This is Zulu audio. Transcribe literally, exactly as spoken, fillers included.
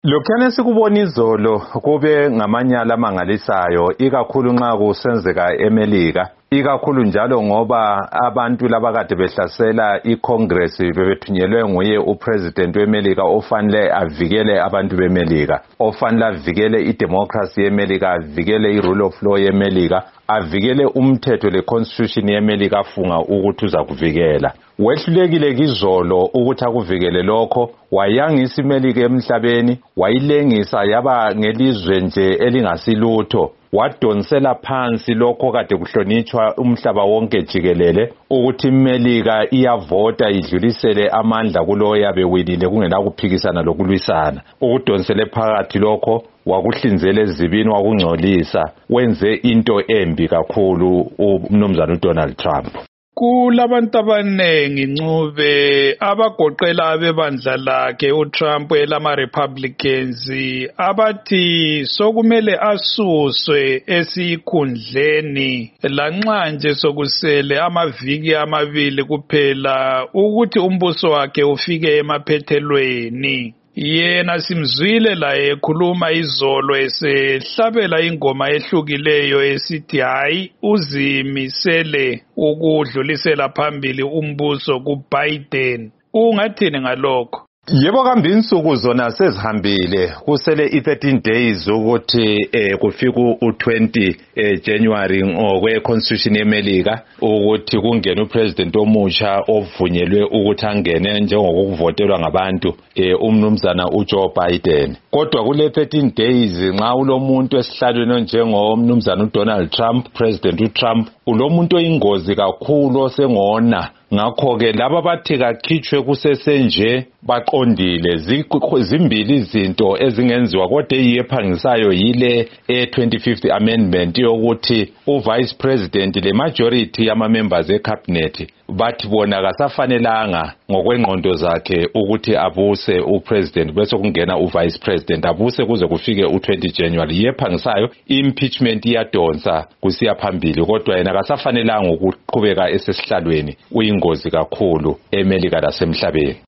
Lokhane sikubona izolo kube ngamanyala amangalisayo ikakhulu nxa kusenzeka eMelika, ikakhulu njalo ngoba abantu labakade behlasela iCongress bebethunyelwe nguye uPresident weMelika ofanele avikele abantu beMelika, ofanele avikele idemocracy yeMelika, avikele irule of law yeMelika, avikele umthetho leconstitution yeMelika afunga ukuthi uza kuvikela. Wehlulekile kizolo ukuthi akuvikele lokho, wayangisa iMelika emhlabeni, wayilengisa yaba ngelizwe nje elingasilutho, wadonsela phansi lokho kade kuhlonitshwa umhlaba wonke jikelele ukuthi iMelika iyavota idlulisele amandla kulo yabe winile kungela kuphikisana lokulwisana. Ukudonsele phakathi lokho wakuhlinzela ezibini wakungcolisa, wenze into embi kakhulu umnumzana uDonald Trump. Kulabantu abanengi ncube abagoqela abebandla lakhe uTrump elama Republicans abathi sokumele asuswe esikhundleni lanxa nje sokusele amaviki amabili kuphela ukuthi umbuso wakhe ufike emaphethelweni. Yena simzwile la ekhuluma izolo esehlabela ingoma ehlukileyo esithi hayi uzimisele ukudlulisela phambili umbuso kuBiden. Ungathini ngalokho? Yebo kambe insuku zona sezihambile kusele i-thirteen days ukuthi eh kufika u-twenty eh January ngokwe constitution yeMelika ukuthi kungene upresident omusha ovunyelwe ukuthi angene njengokuvotelwa ngabantu eh umnumzana uJoe Biden. Kodwa kule thirteen days nxa ulomuntu esihlalweni njengomnumzana uDonald Trump, President uTrump, ulomuntu oyingozi kakhulu osengona. Ngakho-ke laba bathi kakhitshwe kusesenje baqondile zimbili izinto ezingenziwa kodwa eyephangisayo yile e-twenty-fifth amendment yokuthi uvice president le majority yama members ecabinet bathi bona kasafanelanga ngokwengqondo zakhe ukuthi abuse upresident bese kungena uvice president abuse kuze kufike u-twenty January. Yephangisayo impeachment iyadonsa kusiya phambili kodwa yena kasafanelanga ukuqhubeka esesihlalweni, uyingozi kakhulu eMelika lasemhlabeni.